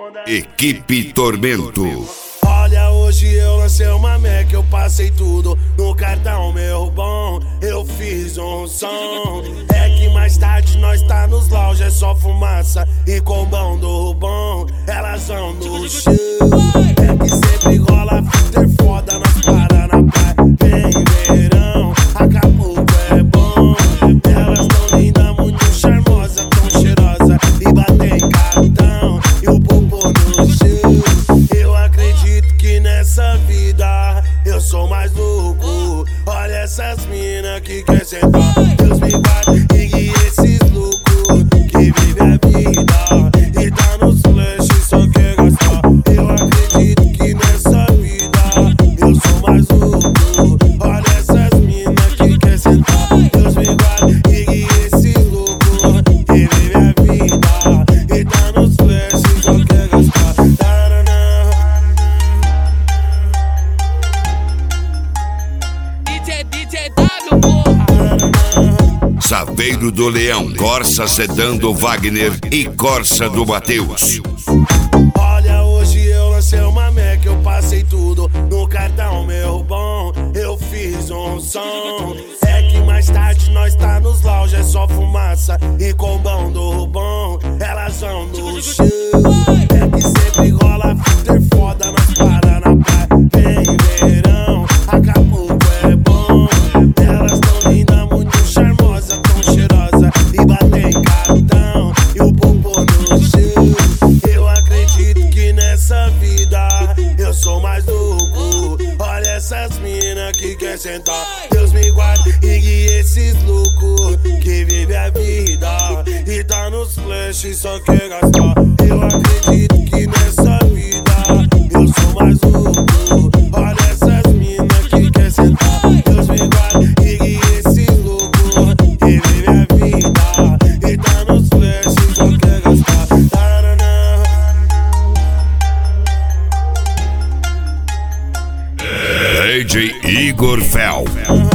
Equipe Tormento. Olha, hoje eu lancei uma Mac, eu passei tudo no cartão, meu bom. Eu fiz um som. É que mais tarde nós tá nos lounge, é só fumaça e combão do bom. Elas vão no show. É que sempre rola filter foda, nós para na praia. Vem verão, Acapulco é bom. Elas tão lindas, muito charmosa, tão cheirosa e batem cartão. E o popô no show. Eu acredito que nessa vida eu sou mais louco. Olha essas mina que quer sentar. Deus me guarde e guie esses loucos que vive a vida e tá nos flashes, só quer gastar. Eu acredito que nessa vida eu sou mais louco. Olha essas mina que quer sentar. Deus me guarde e guie esses loucos que vive a vida e tá nos flashes, só quer gastar. Saveiro do Leão, Corsa Sedã do Wagner e Corsa do Matheus. Olha, hoje eu lancei uma Mac, eu passei tudo no cartão, meu bom. Eu fiz um som. É que mais tarde nós tá nos lounge, é só fumaça e combão do bom. Elas vão no show. É que sempre rola filter foda, nós para na praia. Vem verão, Acapulco é bom. Elas tão lindas, muito charmosa, tão cheirosa e batem cartão. E o popô no show. Eu acredito que nessa vida eu sou mais louco. Olha essas mina que quer sentar. Deus me guarde e guie esses loucos que vive a vida e tá nos flashes, só quer gastar. Eu acredito que nessa vida eu sou mais louco. Olha essas mina que quer sentar. Deus me guarde e guie esses loucos que vive a vida e tá nos flashes, só quer gastar. DJ Igor Fel.